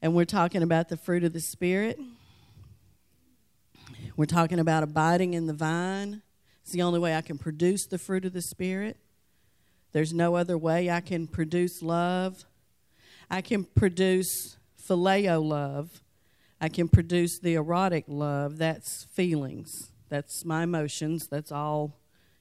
And we're talking about the fruit of the Spirit. We're talking about abiding in the vine. It's the only way I can produce the fruit of the Spirit. There's no other way I can produce love. I can produce phileo love. I can produce the erotic love. That's feelings. That's my emotions. That's all,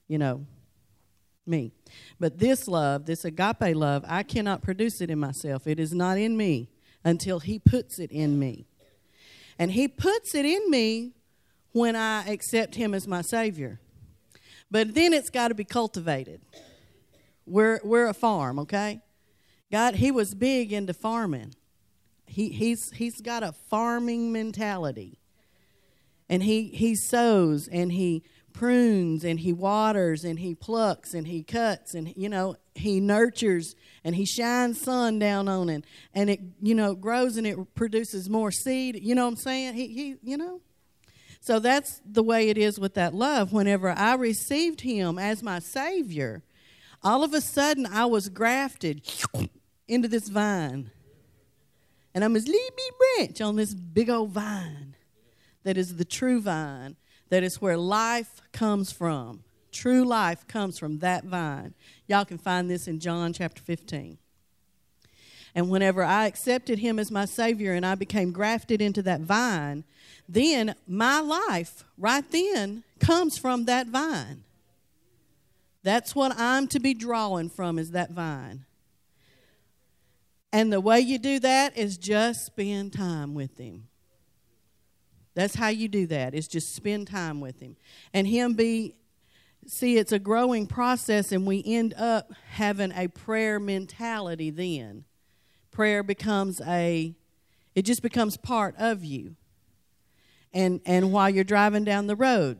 me. But this love, this agape love, I cannot produce it in myself. It is not in me until He puts it in me. And He puts it in me when I accept Him as my Savior. But then it's got to be cultivated. We're a farm, okay? God, He was big into farming. He's got a farming mentality. And he sows and He prunes and He waters and He plucks and He cuts and, He nurtures and He shines sun down on it. And it, grows and it produces more seed. You know what I'm saying? He. So that's the way it is with that love. Whenever I received Him as my Savior, all of a sudden I was grafted into this vine. And I'm this little bitty branch on this big old vine that is the true vine, that is where life comes from. True life comes from that vine. Y'all can find this in John chapter 15. And whenever I accepted Him as my Savior and I became grafted into that vine, then my life right then comes from that vine. That's what I'm to be drawing from, is that vine. And the way you do that is just spend time with Him. That's how you do that, is just spend time with Him. And see, it's a growing process, and we end up having a prayer mentality then. Prayer it just becomes part of you. And while you're driving down the road,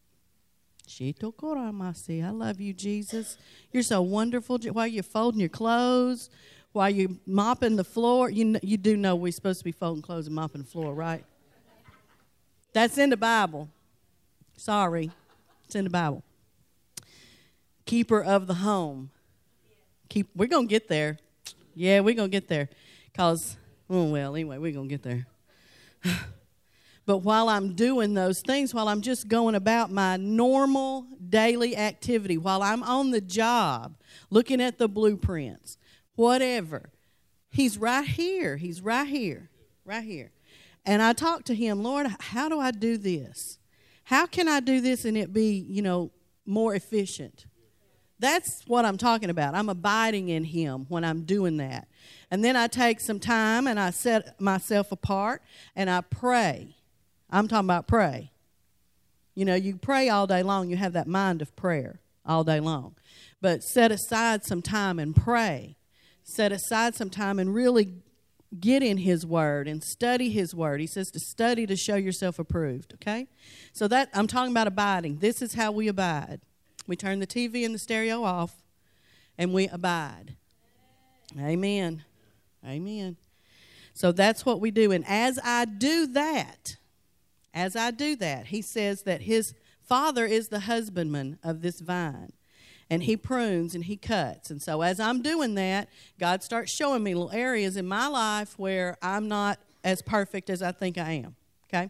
I love you, Jesus. You're so wonderful. While you're folding your clothes, while you're mopping the floor, you do know we're supposed to be folding clothes and mopping the floor, right? That's in the Bible. Sorry, it's in the Bible. Keeper of the home. We're going to get there. Yeah, we're going to get there. Anyway, we're going to get there. But while I'm doing those things, while I'm just going about my normal daily activity, while I'm on the job, looking at the blueprints, whatever, He's right here. He's right here. Right here. And I talk to Him, Lord, how do I do this? How can I do this and it be, more efficient? That's what I'm talking about. I'm abiding in Him when I'm doing that. And then I take some time and I set myself apart and I pray. I'm talking about pray. You pray all day long. You have that mind of prayer all day long. But set aside some time and pray. Set aside some time and really get in His Word and study His Word. He says to study to show yourself approved, okay? So that I'm talking about abiding. This is how we abide. We turn the TV and the stereo off, and we abide. Amen. Amen. So that's what we do. And as I do that, He says that His Father is the husbandman of this vine. And He prunes and He cuts. And so as I'm doing that, God starts showing me little areas in my life where I'm not as perfect as I think I am. Okay?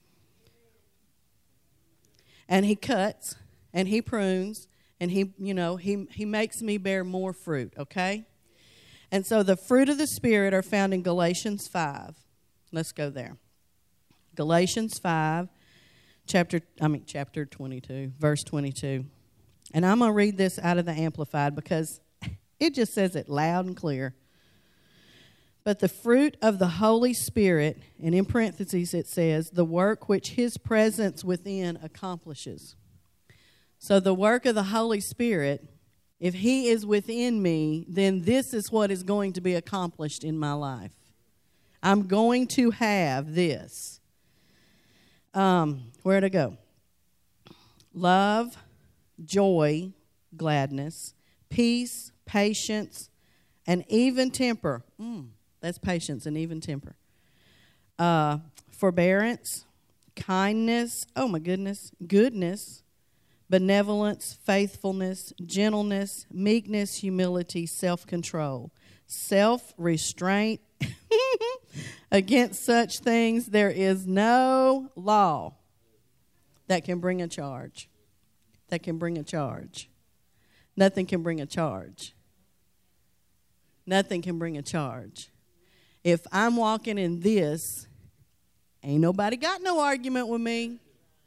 And He cuts and He prunes and He makes me bear more fruit. Okay? And so the fruit of the Spirit are found in Galatians 5. Let's go there. Galatians 5, chapter 22, verse 22. And I'm going to read this out of the Amplified because it just says it loud and clear. But the fruit of the Holy Spirit, and in parentheses it says, the work which His presence within accomplishes. So the work of the Holy Spirit, if He is within me, then this is what is going to be accomplished in my life. I'm going to have this. Where to go? Love, joy, gladness, peace, patience, and even temper. That's patience and even temper. Forbearance, kindness, goodness, benevolence, faithfulness, gentleness, meekness, humility, self-control, self-restraint. Against such things there is no law that can bring a charge. That can bring a charge. Nothing can bring a charge. Nothing can bring a charge. If I'm walking in this, ain't nobody got no argument with me.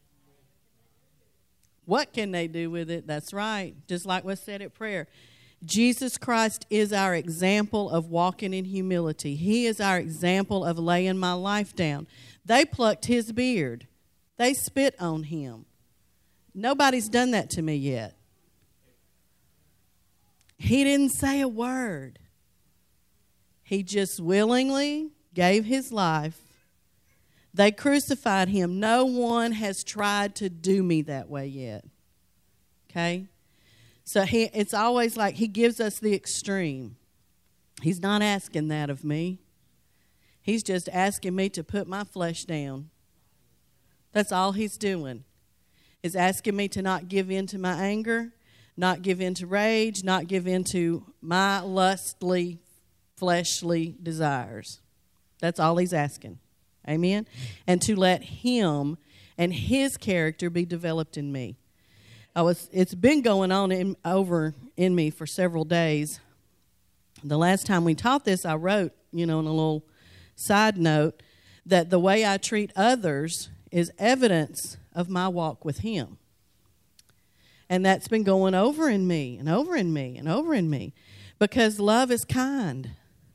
What can they do with it? That's right. Just like was said at prayer. Jesus Christ is our example of walking in humility. He is our example of laying my life down. They plucked his beard. They spit on him. Nobody's done that to me yet. He didn't say a word. He just willingly gave his life. They crucified him. No one has tried to do me that way yet. Okay? So it's always like he gives us the extreme. He's not asking that of me. He's just asking me to put my flesh down. That's all he's doing. Is asking me to not give in to my anger, not give in to rage, not give in to my lustly, fleshly desires. That's all he's asking. Amen? And to let him and his character be developed in me. It's been going on over in me for several days. The last time we taught this, I wrote, in a little side note, that the way I treat others is evidence of my walk with him. And that's been going over in me and over in me and over in me. Because love is kind.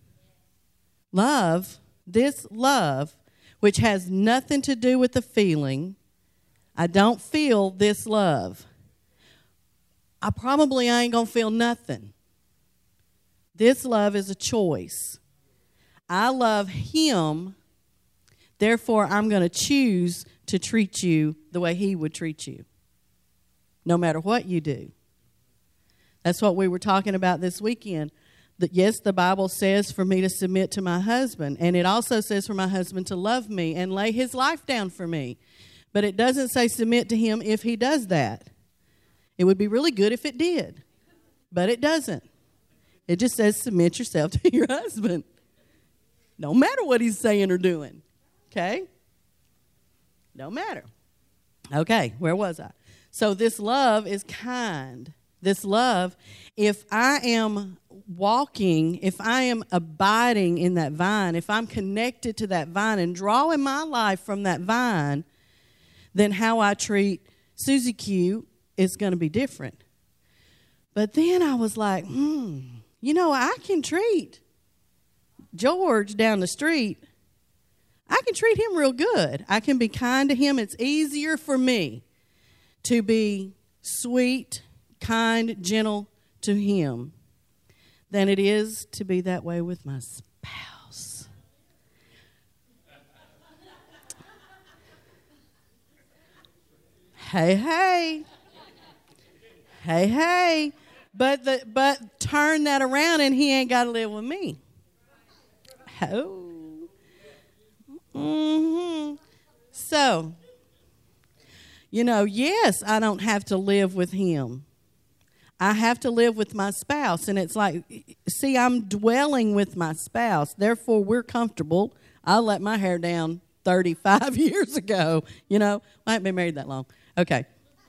This love, which has nothing to do with the feeling, I don't feel this love. I probably ain't going to feel nothing. This love is a choice. I love him, therefore I'm going to choose to treat you the way he would treat you, no matter what you do. That's what we were talking about this weekend. That yes, the Bible says for me to submit to my husband, and it also says for my husband to love me and lay his life down for me. But it doesn't say submit to him if he does that. It would be really good if it did, but it doesn't. It just says submit yourself to your husband, no matter what he's saying or doing. Okay? No matter. Okay, where was I? So this love is kind. This love, if I am walking, if I am abiding in that vine, if I'm connected to that vine and drawing my life from that vine, then how I treat Susie Q is going to be different. But then I was like, I can treat George down the street. I can treat him real good. I can be kind to him. It's easier for me to be sweet, kind, gentle to him than it is to be that way with my spouse. Hey. But turn that around and he ain't got to live with me. Oh. So, yes, I don't have to live with him. I have to live with my spouse. And it's like, see, I'm dwelling with my spouse. Therefore, we're comfortable. I let my hair down 35 years ago. I haven't been married that long. Okay.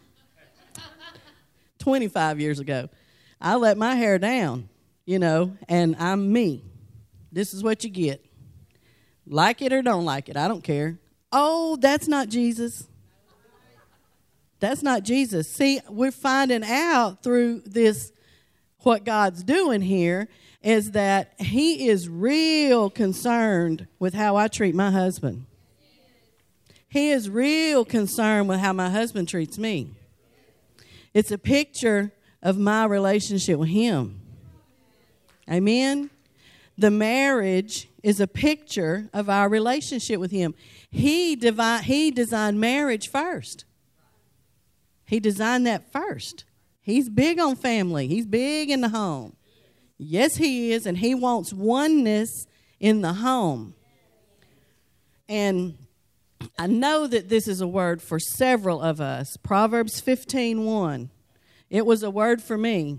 25 years ago. I let my hair down, and I'm me. This is what you get. Like it or don't like it, I don't care. Oh, that's not Jesus. That's not Jesus. See, we're finding out through this, what God's doing here, is that he is real concerned with how I treat my husband. He is real concerned with how my husband treats me. It's a picture of my relationship with him. Amen? The marriage is a picture of our relationship with him. He designed marriage first. He designed that first. He's big on family. He's big in the home. Yes, he is, and he wants oneness in the home. And I know that this is a word for several of us. Proverbs 15:1. It was a word for me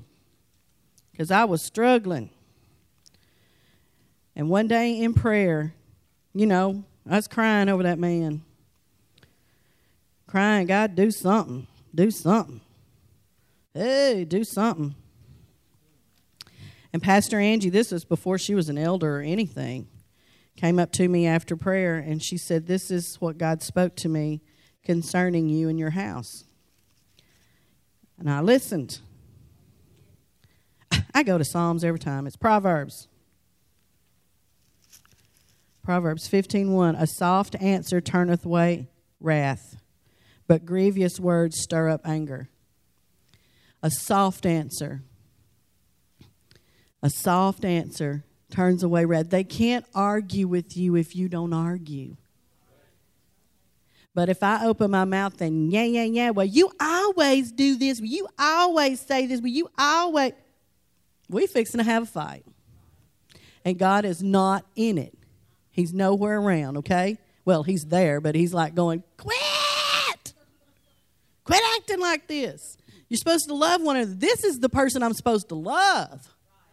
because I was struggling. And one day in prayer, I was crying over that man. Crying, God, do something. Do something. Hey, do something. And Pastor Angie, this was before she was an elder or anything, came up to me after prayer, and she said, this is what God spoke to me concerning you and your house. And I listened. I go to Psalms every time. It's Proverbs. Proverbs 15:1. A soft answer turneth away wrath, but grievous words stir up anger. A soft answer. A soft answer turns away wrath. They can't argue with you if you don't argue. But if I open my mouth and well, you always do this. Well, you always say this. Well, you always... We fixing to have a fight. And God is not in it. He's nowhere around, okay? Well, he's there, but he's like going, quit! Quit acting like this. You're supposed to love one another. This is the person I'm supposed to love.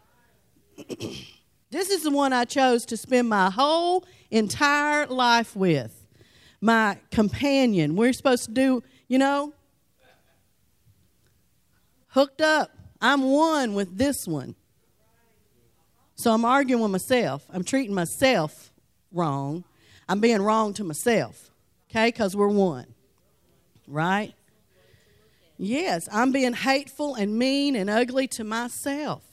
This is the one I chose to spend my whole entire life with. My companion. We're supposed to do, hooked up. I'm one with this one. So I'm arguing with myself. I'm treating myself wrong. I'm being wrong to myself. Okay? Because we're one. Right? Yes, I'm being hateful and mean and ugly to myself.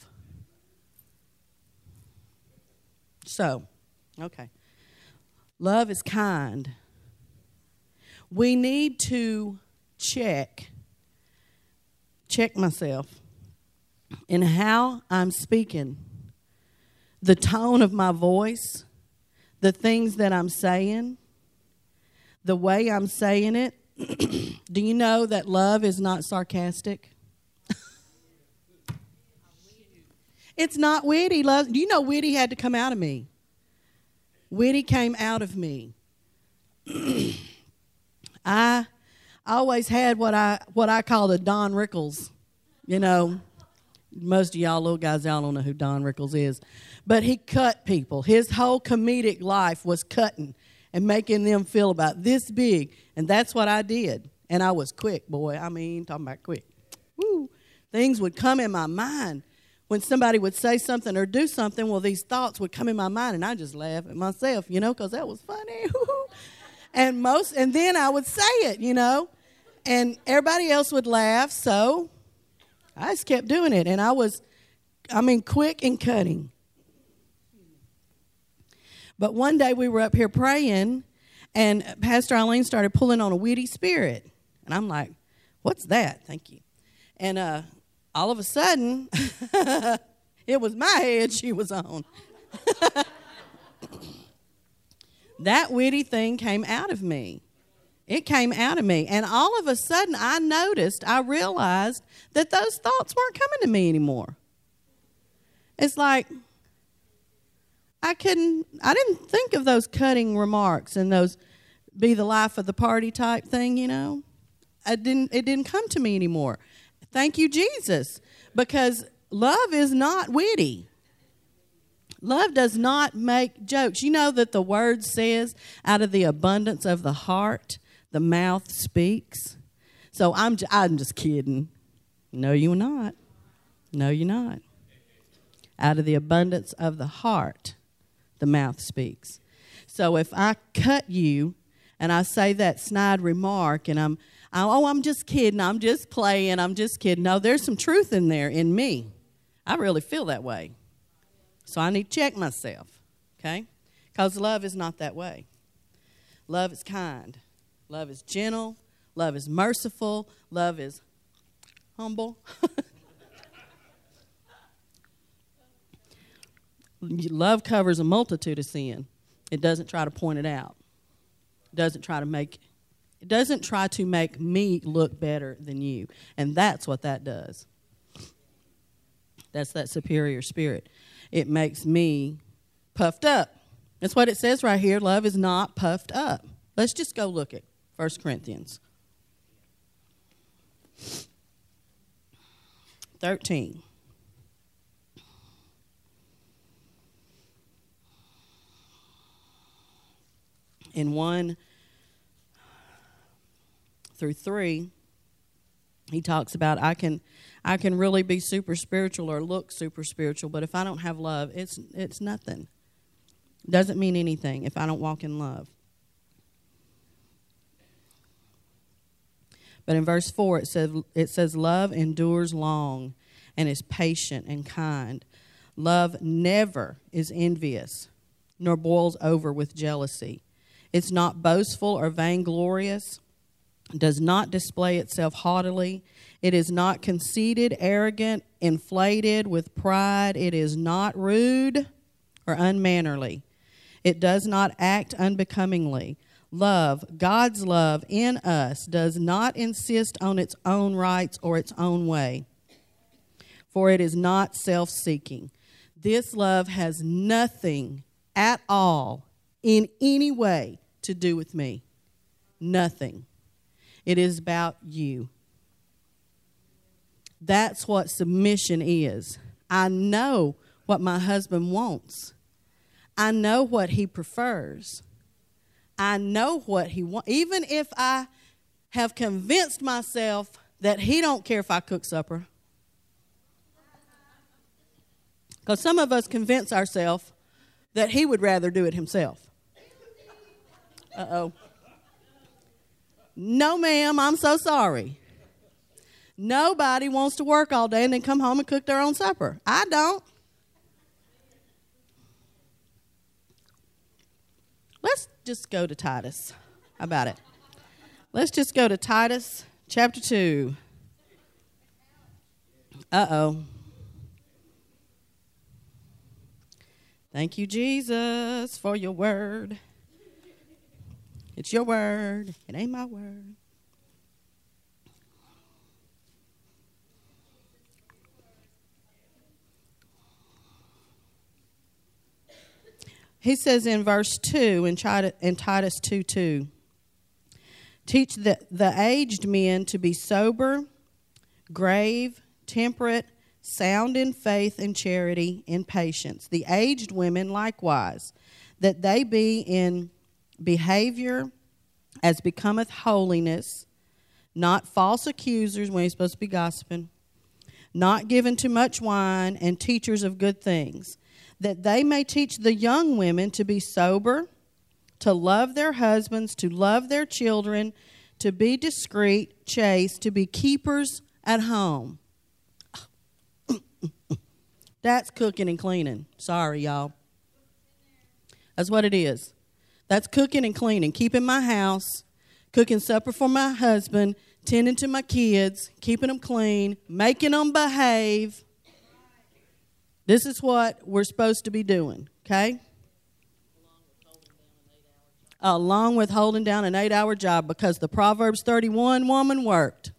So, okay. Love is kind. We need to check myself in how I'm speaking, the tone of my voice, the things that I'm saying, the way I'm saying it. Do you know that love is not sarcastic? It's not witty. Love. Do you know witty had to come out of me? Witty came out of me. I always had what I call the Don Rickles. Most of y'all little guys, y'all don't know who Don Rickles is. But he cut people. His whole comedic life was cutting and making them feel about this big. And that's what I did. And I was quick, boy. Talking about quick. Woo. Things would come in my mind. When somebody would say something or do something, well, these thoughts would come in my mind, and I just laugh at myself, because that was funny. and then I would say it, and everybody else would laugh, so I just kept doing it, and I was, quick and cutting. But one day we were up here praying, and Pastor Eileen started pulling on a witty spirit, and I'm like, what's that? Thank you. And all of a sudden, it was my head she was on. That witty thing came out of me. It came out of me. And all of a sudden, I realized that those thoughts weren't coming to me anymore. It's like, I didn't think of those cutting remarks and those be the life of the party type thing, It didn't come to me anymore. Thank you, Jesus, because love is not witty. Love does not make jokes. You know that the word says, out of the abundance of the heart, the mouth speaks. So I'm just kidding. No, you're not. No, you're not. Out of the abundance of the heart, the mouth speaks. So if I cut you and I say that snide remark and I'm just kidding, I'm just playing, I'm just kidding. No, there's some truth in there in me. I really feel that way. So I need to check myself, okay? Because love is not that way. Love is kind. Love is gentle. Love is merciful. Love is humble. Love covers a multitude of sin. It doesn't try to point it out. It doesn't try to make me look better than you. And that's what that does. That's that superior spirit. It makes me puffed up. That's what it says right here. Love is not puffed up. Let's just go look at 1 Corinthians 13. in 1 through 3, he talks about I can really be super spiritual or look super spiritual, but if I don't have love, it's nothing. Doesn't mean anything if I don't walk in love. But in verse 4, it says love endures long and is patient and kind. Love never is envious, nor boils over with jealousy. It's not boastful or vainglorious, does not display itself haughtily. It is not conceited, arrogant, inflated with pride. It is not rude or unmannerly. It does not act unbecomingly. Love, God's love in us, does not insist on its own rights or its own way, for it is not self-seeking. This love has nothing at all in any way to do with me. Nothing. It is about you. That's what submission is. I know what my husband wants. I know what he prefers. I know what he wants. Even if I have convinced myself that he don't care if I cook supper. Because some of us convince ourselves that he would rather do it himself. Uh-oh. No, ma'am, I'm so sorry. Nobody wants to work all day and then come home and cook their own supper. I don't. Let's just go to Titus. How about it? Let's just go to Titus chapter 2. Uh-oh. Thank you, Jesus, for your word. It's your word. It ain't my word. He says in verse 2 in Titus 2:2, teach the aged men to be sober, grave, temperate, sound in faith and charity, in patience. The aged women likewise, that they be in behavior as becometh holiness, not false accusers when you're supposed to be gossiping, not given to much wine, and teachers of good things, that they may teach the young women to be sober, to love their husbands, to love their children, to be discreet, chaste, to be keepers at home. That's cooking and cleaning. Sorry, y'all. That's what it is. That's cooking and cleaning, keeping my house, cooking supper for my husband, tending to my kids, keeping them clean, making them behave. This is what we're supposed to be doing, okay? Along with holding down an 8-hour job, because the Proverbs 31 woman worked.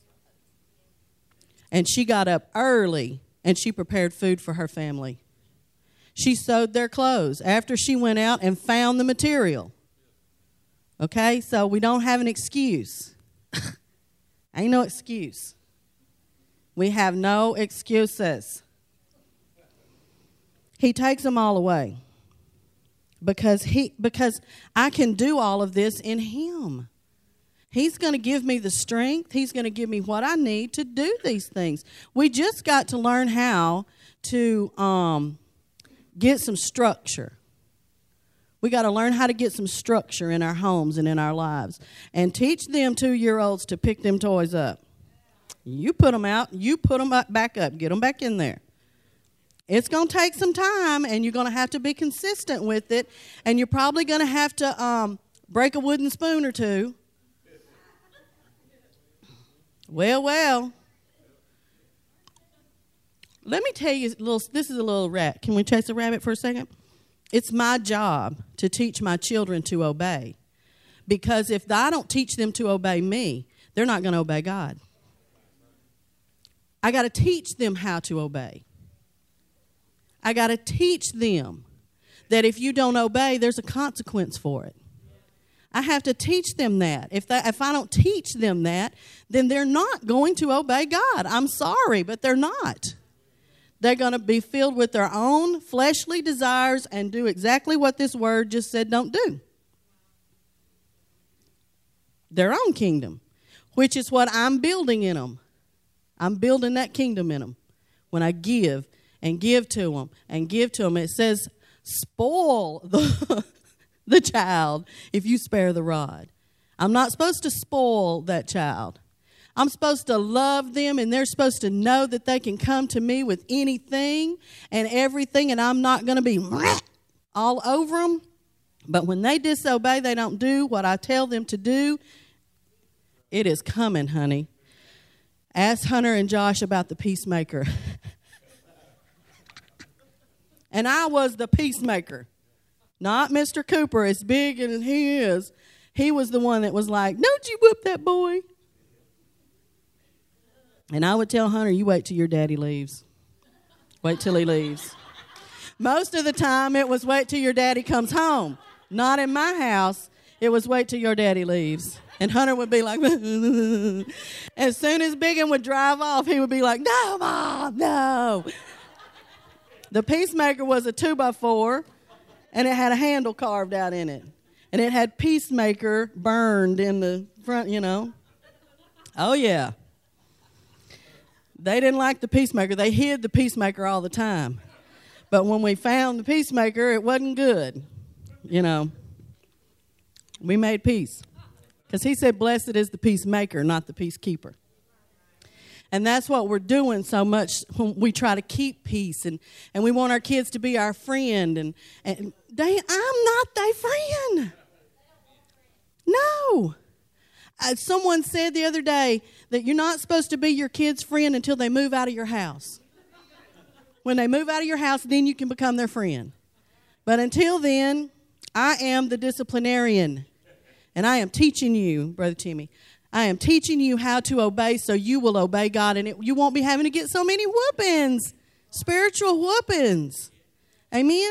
And she got up early and she prepared food for her family. She sewed their clothes after she went out and found the material. Okay, so we don't have an excuse. Ain't no excuse. We have no excuses. He takes them all away because I can do all of this in him. He's going to give me the strength. He's going to give me what I need to do these things. We just got to learn how to get some structure. We got to learn how to get some structure in our homes and in our lives. And teach them 2-year-olds to pick them toys up. You put them out. You put them back up. Get them back in there. It's going to take some time, and you're going to have to be consistent with it. And you're probably going to have to break a wooden spoon or two. Well. Let me tell you, this is a little rat. Can we chase a rabbit for a second? It's my job to teach my children to obey. Because if I don't teach them to obey me, they're not going to obey God. I got to teach them how to obey. I got to teach them that if you don't obey, there's a consequence for it. I have to teach them that. If I don't teach them that, then they're not going to obey God. I'm sorry, but they're not. They're going to be filled with their own fleshly desires and do exactly what this word just said don't do. their own kingdom, which is what I'm building in them. I'm building that kingdom in them when I give and give to them and give to them. It says, spoil the child if you spare the rod. I'm not supposed to spoil that child. I'm supposed to love them, and they're supposed to know that they can come to me with anything and everything, and I'm not going to be all over them. But when they disobey, they don't do what I tell them to do, it is coming, honey. Ask Hunter and Josh about the peacemaker. And I was the peacemaker, not Mr. Cooper, as big as he is. He was the one that was like, don't you whoop that boy. And I would tell Hunter, you wait till your daddy leaves. Wait till he leaves. Most of the time, it was wait till your daddy comes home. Not in my house. It was wait till your daddy leaves. And Hunter would be like, as soon as Biggin would drive off, he would be like, no, Mom, no. The peacemaker was a 2x4, and it had a handle carved out in it. And it had peacemaker burned in the front, you know. Oh, yeah. They didn't like the peacemaker. They hid the peacemaker all the time. But when we found the peacemaker, it wasn't good. You know, we made peace. Because he said, blessed is the peacemaker, not the peacekeeper. And that's what we're doing so much when we try to keep peace. And we want our kids to be our friend. And I'm not their friend. No. Someone said the other day that you're not supposed to be your kid's friend until they move out of your house. When they move out of your house, then you can become their friend. But until then, I am the disciplinarian. And I am teaching you, Brother Timmy, I am teaching you how to obey so you will obey God. And you won't be having to get so many whoopings, spiritual whoopings. Amen?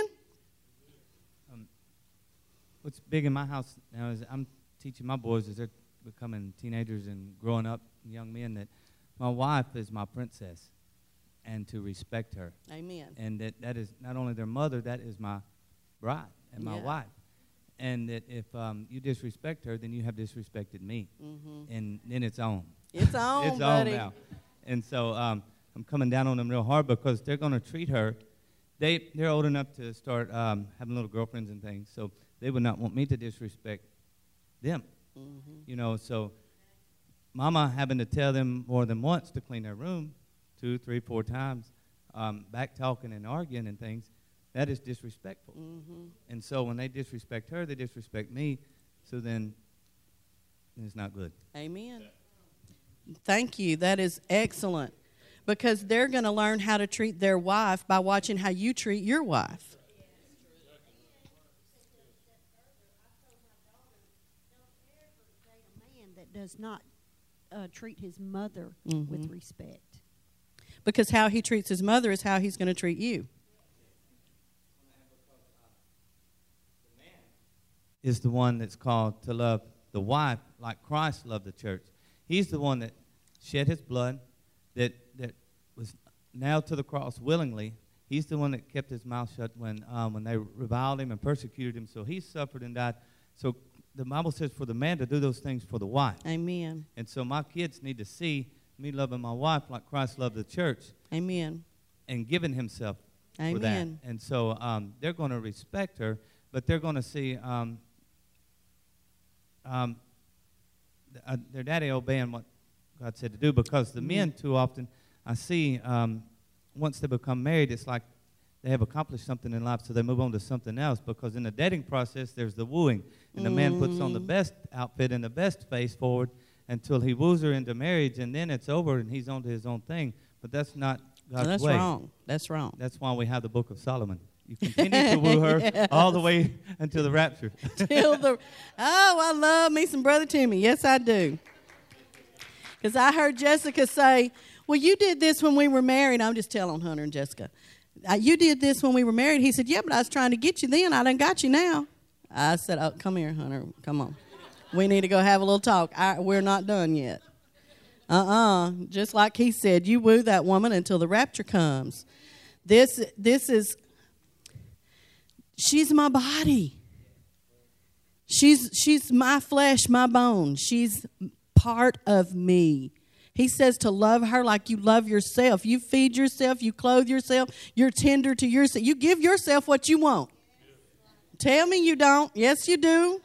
What's big in my house now is I'm teaching my boys as they're becoming teenagers and growing up, young men, that my wife is my princess and to respect her. Amen. And that is not only their mother, that is my bride and my wife. And that if you disrespect her, then you have disrespected me. Mm-hmm. And then it's on. It's on, it's buddy. on now. And so I'm coming down on them real hard because they're going to treat her. They're old enough to start having little girlfriends and things, so they would not want me to disrespect them. Mm-hmm. You know, so Mama having to tell them more than once to clean their room 2, 3, 4 times, back talking and arguing and things. That is disrespectful. Mm-hmm. And so when they disrespect her, they disrespect me. So then it's not good. Amen. Thank you. That is excellent. Because they're going to learn how to treat their wife by watching how you treat your wife. A man that does not treat his mother with respect. Because how he treats his mother is how he's going to treat you. Is the one that's called to love the wife like Christ loved the church. He's the one that shed his blood, that was nailed to the cross willingly. He's the one that kept his mouth shut when they reviled him and persecuted him. So he suffered and died. So the Bible says for the man to do those things for the wife. Amen. And so my kids need to see me loving my wife like Christ loved the church. Amen. And giving himself Amen. for that. And so they're going to respect her, but they're going to see their daddy obeying what God said to do, because the men too often, I see once they become married, it's like they have accomplished something in life, so they move on to something else, because in the dating process, there's the wooing, and the man puts on the best outfit and the best face forward until he woos her into marriage, and then it's over and he's on to his own thing. But that's not God's way. That's wrong. That's wrong. That's why we have the Book of Solomon. You continue to woo her all the way until the rapture. I love me some Brother Timmy. Yes, I do. Because I heard Jessica say, well, you did this when we were married. I'm just telling Hunter and Jessica. You did this when we were married. He said, yeah, but I was trying to get you then. I done got you now. I said, oh, come here, Hunter. Come on. We need to go have a little talk. We're not done yet. Just like he said, you woo that woman until the rapture comes. This is... She's my body. She's my flesh, my bones. She's part of me. He says to love her like you love yourself. You feed yourself, you clothe yourself, you're tender to yourself. You give yourself what you want. Tell me you don't. Yes, you do.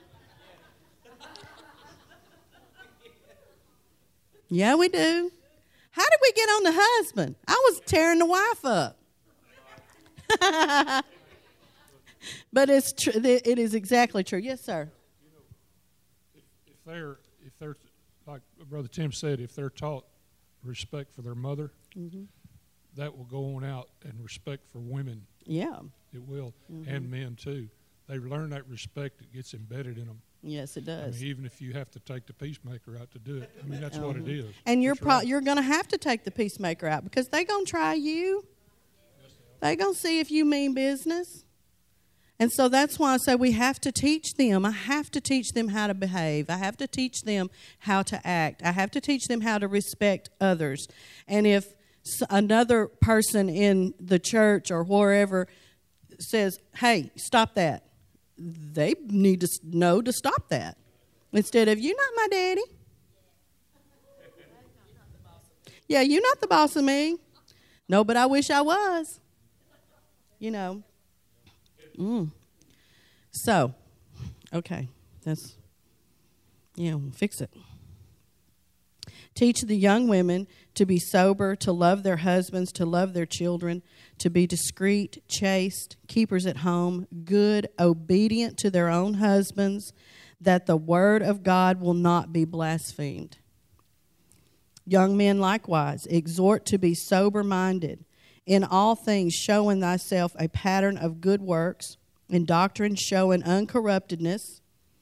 Yeah, we do. How did we get on the husband? I was tearing the wife up. But it's true. It is exactly true. Yes, sir. If they're like Brother Tim said, if they're taught respect for their mother, that will go on out, and respect for women. Yeah. It will, and men too. They learn that respect; it gets embedded in them. Yes, it I does. mean, even if you have to take the peacemaker out to do it, I mean that's what it is. And you're That's right. you're going to have to take the peacemaker out because they're going to try you. They're going to see if you mean business. And so that's why I say we have to teach them. I have to teach them how to behave. I have to teach them how to act. I have to teach them how to respect others. And if another person in the church or wherever says, hey, stop that, they need to know to stop that. Instead of, you're not my daddy. Yeah, you're not the boss of me. No, but I wish I was. You know. So, okay, we'll fix it. Teach the young women to be sober, to love their husbands, to love their children, to be discreet, chaste, keepers at home, good, obedient to their own husbands, that the word of God will not be blasphemed. Young men likewise, exhort to be sober-minded, in all things showing thyself a pattern of good works, in doctrine showing uncorruptedness,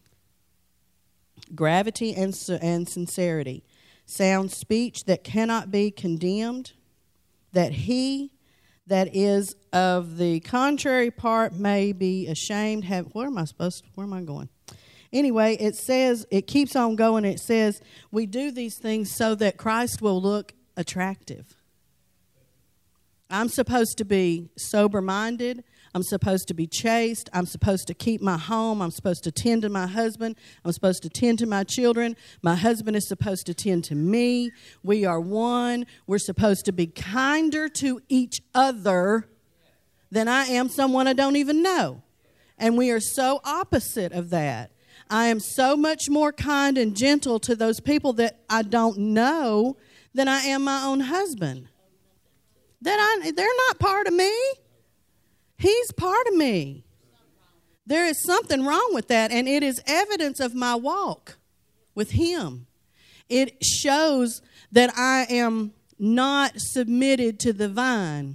gravity and sincerity, sound speech that cannot be condemned, that he that is of the contrary part may be ashamed. Where am I going? Anyway, it says, it keeps on going. It says, we do these things so that Christ will look attractive. I'm supposed to be sober-minded. I'm supposed to be chaste. I'm supposed to keep my home. I'm supposed to tend to my husband. I'm supposed to tend to my children. My husband is supposed to tend to me. We are one. We're supposed to be kinder to each other than I am someone I don't even know. And we are so opposite of that. I am so much more kind and gentle to those people that I don't know than I am my own husband. They're not part of me. He's part of me. There is something wrong with that, and it is evidence of my walk with him. It shows that I am not submitted to the vine.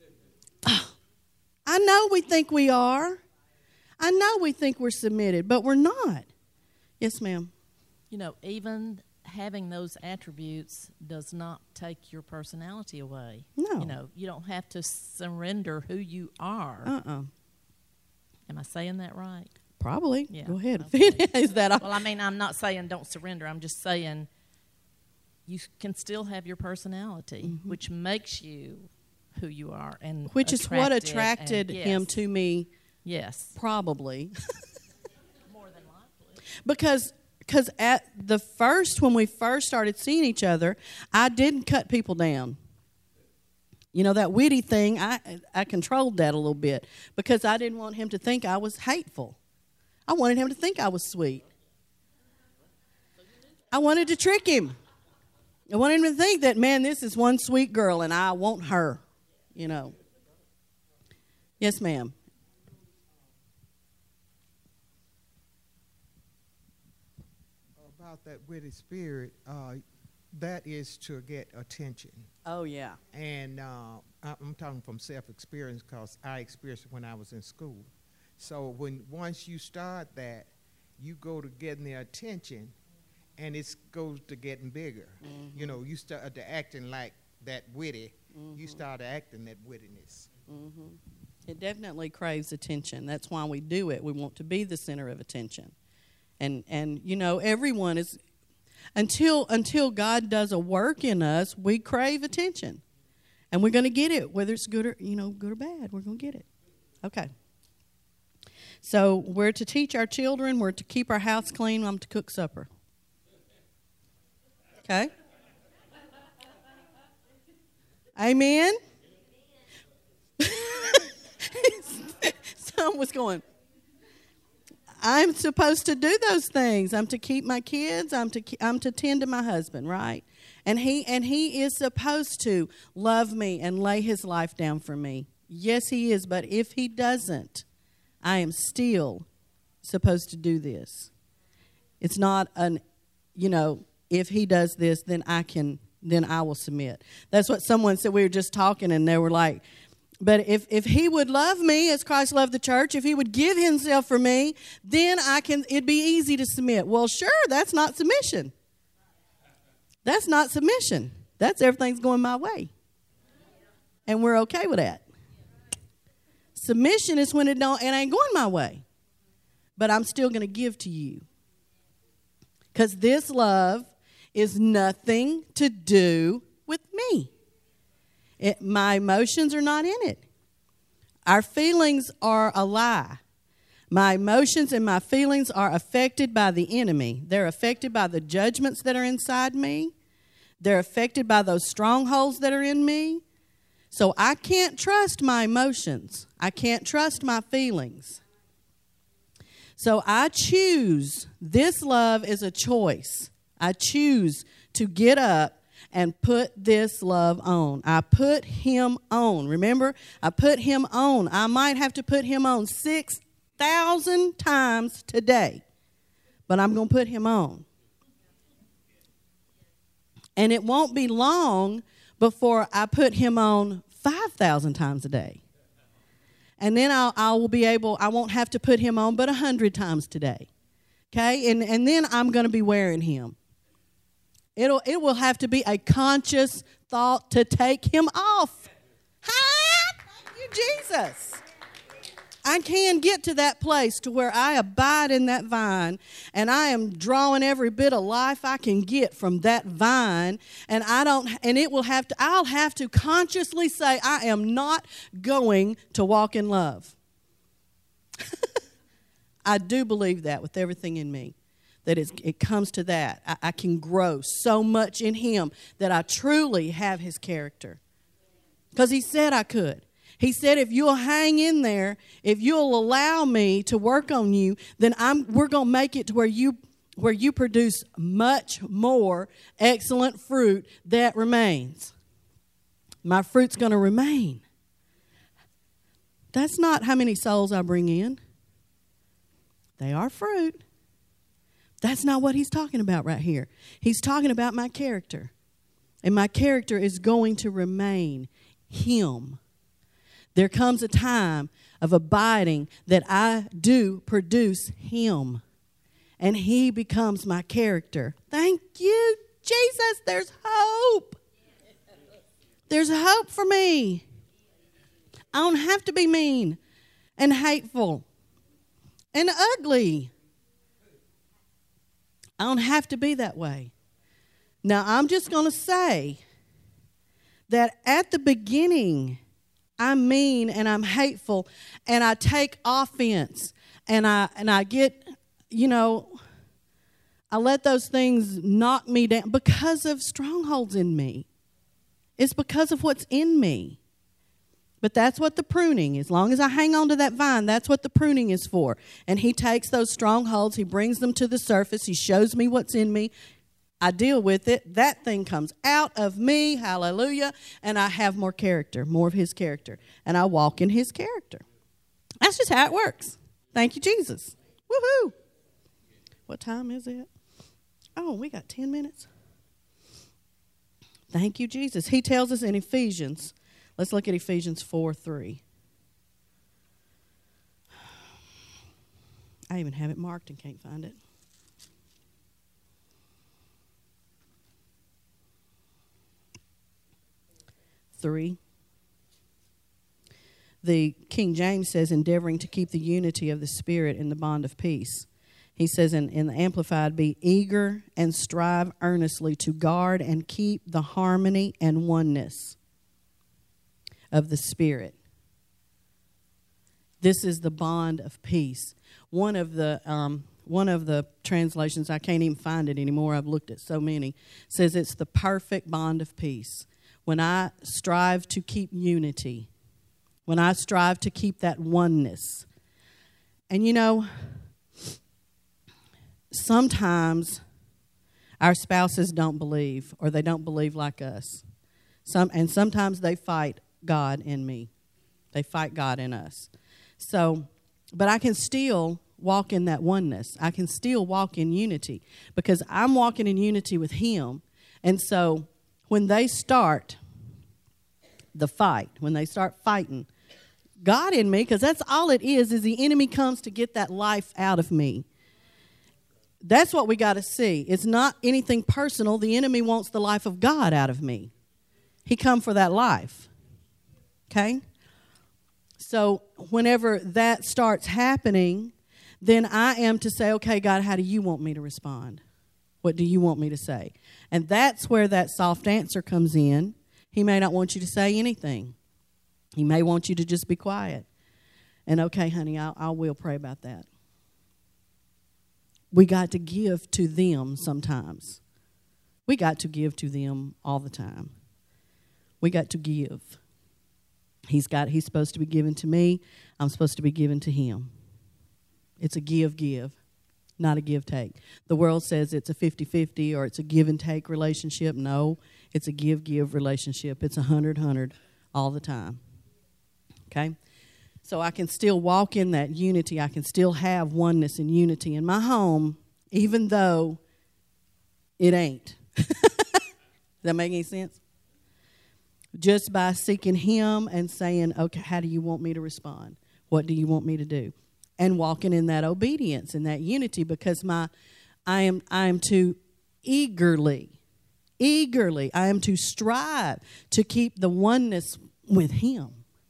I know we think we are. I know we think we're submitted, but we're not. Yes, ma'am. You know, even having those attributes does not take your personality away. No. You know, you don't have to surrender who you are. Am I saying that right? Probably. Yeah. Go ahead. Okay. Is that all? Well, I mean, I'm not saying don't surrender. I'm just saying you can still have your personality, which makes you who you are. And which is what attracted him to me. Yes. Probably. More than likely. Because at the first, when we first started seeing each other, I didn't cut people down. You know, that witty thing, I controlled that a little bit because I didn't want him to think I was hateful. I wanted him to think I was sweet. I wanted to trick him. I wanted him to think that, man, this is one sweet girl and I want her, you know. Yes, ma'am. About that witty spirit, that is to get attention. Oh, yeah. And I'm talking from self-experience because I experienced it when I was in school. So once you start that, you go to getting their attention, and it goes to getting bigger. Mm-hmm. You know, you start to acting like that witty. Mm-hmm. You start acting that wittiness. Mm-hmm. It definitely craves attention. That's why we do it. We want to be the center of attention. And you know, everyone is, until God does a work in us, we crave attention. And we're going to get it, whether it's good or, good or bad. We're going to get it. Okay. So we're to teach our children. We're to keep our house clean. I'm to cook supper. Okay? Amen? Someone was going, I'm supposed to do those things. I'm to keep my kids. I'm to tend to my husband, right? And he is supposed to love me and lay his life down for me. Yes, he is. But if he doesn't, I am still supposed to do this. It's not if he does this, then I will submit. That's what someone said. We were just talking, and they were like, but if he would love me as Christ loved the church, if he would give himself for me, then it'd be easy to submit. Well, sure, that's not submission. That's not submission. That's everything's going my way. And we're okay with that. Submission is when it ain't going my way. But I'm still going to give to you. Because this love is nothing to do with me. My emotions are not in it. Our feelings are a lie. My emotions and my feelings are affected by the enemy. They're affected by the judgments that are inside me. They're affected by those strongholds that are in me. So I can't trust my emotions. I can't trust my feelings. So I choose. This love is a choice. I choose to get up and put this love on. I put him on. Remember, I put him on. I might have to put him on 6,000 times today, but I'm going to put him on. And it won't be long before I put him on 5,000 times a day. And then I won't have to put him on but 100 times today. Okay? And then I'm going to be wearing him. It will have to be a conscious thought to take him off. Thank you, Jesus. I can get to that place to where I abide in that vine, and I am drawing every bit of life I can get from that vine, and I'll have to consciously say, I am not going to walk in love. I do believe that with everything in me. That it comes to that. I can grow so much in him that I truly have his character. Because he said I could. He said if you'll hang in there, if you'll allow me to work on you, then we're going to make it to where you produce much more excellent fruit that remains. My fruit's going to remain. That's not how many souls I bring in. They are fruit. That's not what he's talking about right here. He's talking about my character. And my character is going to remain him. There comes a time of abiding that I do produce him. And he becomes my character. Thank you, Jesus. There's hope. There's hope for me. I don't have to be mean and hateful and ugly. I don't have to be that way. Now, I'm just going to say that at the beginning, I'm mean and I'm hateful and I take offense and I get, I let those things knock me down because of strongholds in me. It's because of what's in me. But that's what the pruning, as long as I hang on to that vine, that's what the pruning is for. And he takes those strongholds, he brings them to the surface, he shows me what's in me. I deal with it. That thing comes out of me, hallelujah, and I have more character, more of his character. And I walk in his character. That's just how it works. Thank you, Jesus. Woohoo! What time is it? Oh, we got 10 minutes. Thank you, Jesus. He tells us in Ephesians. Let's look at Ephesians 4:3. I even have it marked and can't find it. Three. The King James says, endeavoring to keep the unity of the Spirit in the bond of peace. He says in the Amplified, be eager and strive earnestly to guard and keep the harmony and oneness of the Spirit. This is the bond of peace. One of the translations, I can't even find it anymore, I've looked at so many, says it's the perfect bond of peace. When I strive to keep unity, when I strive to keep that oneness. And you know, sometimes our spouses don't believe, or they don't believe like us. And sometimes they fight God in me. They fight God in us. So, but I can still walk in that oneness. I can still walk in unity because I'm walking in unity with Him. And so when they start the fight, when they start fighting, God in me, because that's all it is the enemy comes to get that life out of me. That's what we got to see. It's not anything personal. The enemy wants the life of God out of me. He come for that life. Okay? So whenever that starts happening, then I am to say, okay, God, how do you want me to respond? What do you want me to say? And that's where that soft answer comes in. He may not want you to say anything. He may want you to just be quiet. And okay, honey, I will pray about that. We got to give to them sometimes. We got to give to them all the time. We got to give. He's supposed to be given to me. I'm supposed to be given to him. It's a give, not a give-take. The world says it's a 50-50 or it's a give-and-take relationship. No, it's a give-give relationship. It's 100-100 all the time. Okay? So I can still walk in that unity. I can still have oneness and unity in my home, even though it ain't. Does that make any sense? Just by seeking him and saying, okay, how do you want me to respond? What do you want me to do? And walking in that obedience and that unity, because I am to eagerly, I am to strive to keep the oneness with him.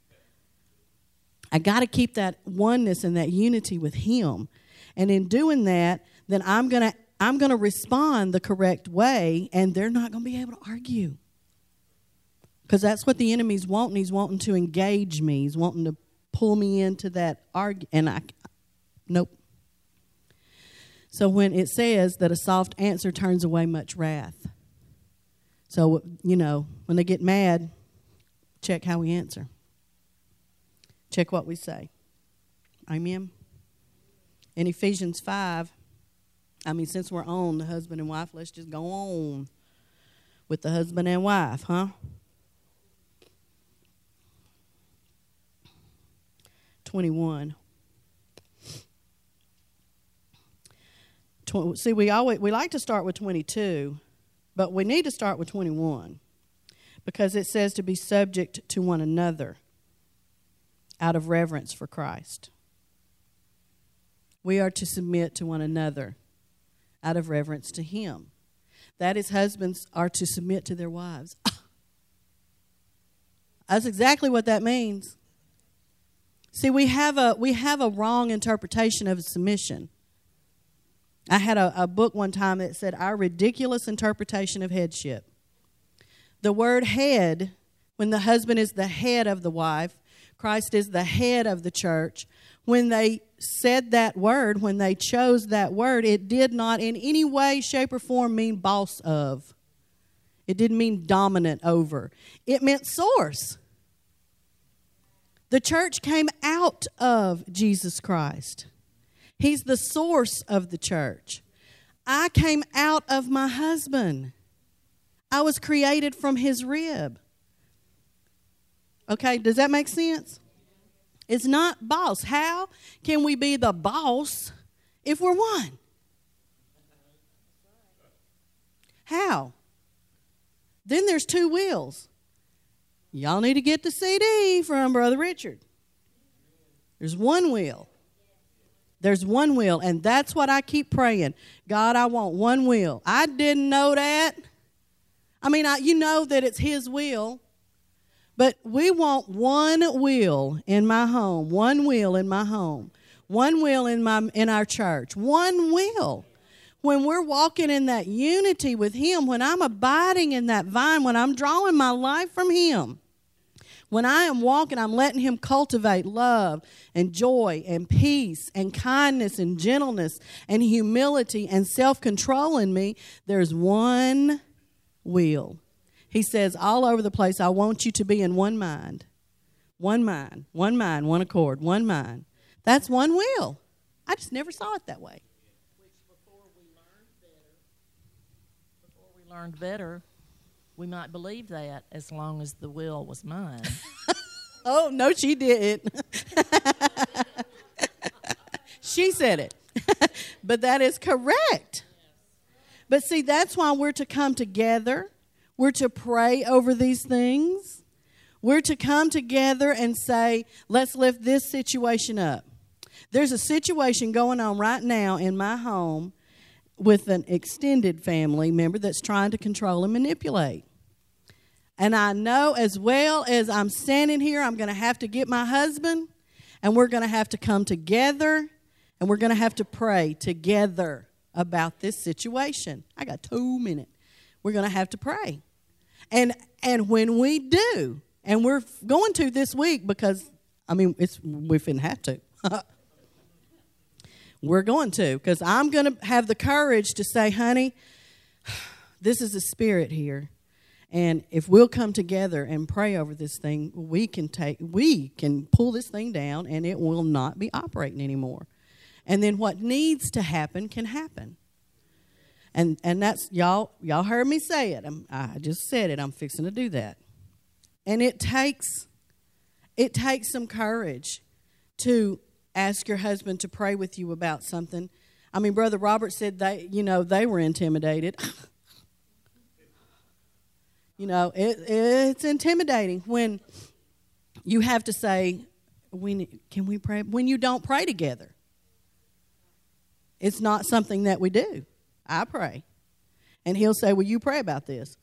I got to keep that oneness and that unity with him. And in doing that, then I'm going to respond the correct way, and they're not going to be able to argue. Because that's what the enemy's wanting. He's wanting to engage me. He's wanting to pull me into that argument. And nope. So when it says that a soft answer turns away much wrath. So, you know, when they get mad, check how we answer. Check what we say. Amen. In Ephesians 5, since we're on the husband and wife, let's just go on with the husband and wife, huh? 21. See, we like to start with 22, but we need to start with 21 because it says to be subject to one another out of reverence for Christ. We are to submit to one another out of reverence to him. That is, husbands are to submit to their wives. That's exactly what that means. See, we have a wrong interpretation of submission. I had a book one time that said, Our Ridiculous Interpretation of Headship. The word head, when the husband is the head of the wife, Christ is the head of the church. When they said that word, when they chose that word, it did not in any way, shape, or form mean boss of. It didn't mean dominant over. It meant source. The church came out of Jesus Christ. He's the source of the church. I came out of my husband. I was created from his rib. Okay, does that make sense? It's not boss. How can we be the boss if we're one? How? Then there's two wheels. Y'all need to get the CD from Brother Richard. There's one wheel. There's one wheel, and that's what I keep praying. God, I want one wheel. I didn't know that. You know that it's his will, but we want one wheel in my home, one wheel in my home, one wheel in our church, one wheel. When we're walking in that unity with him, when I'm abiding in that vine, when I'm drawing my life from him, When I am walking, I'm letting him cultivate love and joy and peace and kindness and gentleness and humility and self-control in me. There's one will. He says all over the place, I want you to be in one mind. One mind, one mind, one accord, one mind. That's one will. I just never saw it that way. Which before we learned better, we might believe that as long as the will was mine. Oh, no, she didn't. She said it. But that is correct. But see, that's why we're to come together. We're to pray over these things. We're to come together and say, let's lift this situation up. There's a situation going on right now in my home with an extended family member that's trying to control and manipulate. And I know as well as I'm standing here, I'm going to have to get my husband, and we're going to have to come together, and we're going to have to pray together about this situation. I got 2 minutes. We're going to have to pray. And when we do, and we're going to this week because, I mean, we finna have to. We're going to, because I'm going to have the courage to say, honey, this is a spirit here. And if we'll come together and pray over this thing, we can pull this thing down, and it will not be operating anymore. And then what needs to happen can happen. And that's, y'all heard me say it. I just said it. I'm fixing to do that. And it takes some courage to ask your husband to pray with you about something. I mean, Brother Robert said they were intimidated. It's intimidating when you have to say, can we pray? When you don't pray together. It's not something that we do. I pray. And he'll say, will you pray about this?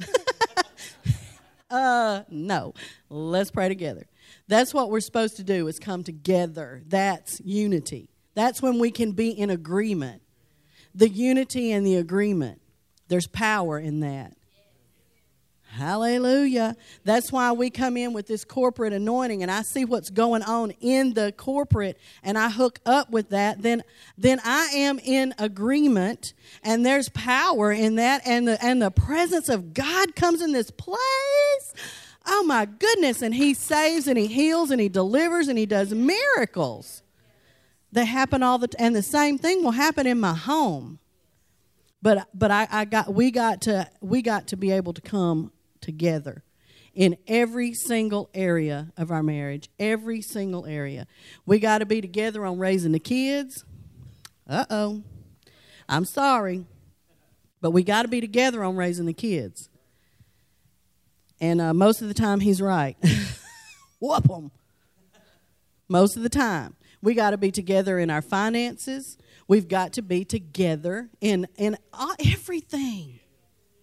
No. Let's pray together. That's what we're supposed to do, is come together. That's unity. That's when we can be in agreement. The unity and the agreement. There's power in that. Hallelujah. That's why we come in with this corporate anointing, and I see what's going on in the corporate, and I hook up with that. Then I am in agreement, and there's power in that, and the presence of God comes in this place. Oh my goodness. And he saves and he heals and he delivers and he does miracles. They happen all the time. And the same thing will happen in my home. But we got to be able to come together in every single area of our marriage. Every single area. We got to be together on raising the kids. I'm sorry. But we got to be together on raising the kids. And most of the time, he's right. Whoop them. Most of the time. We got to be together in our finances. We've got to be together in everything.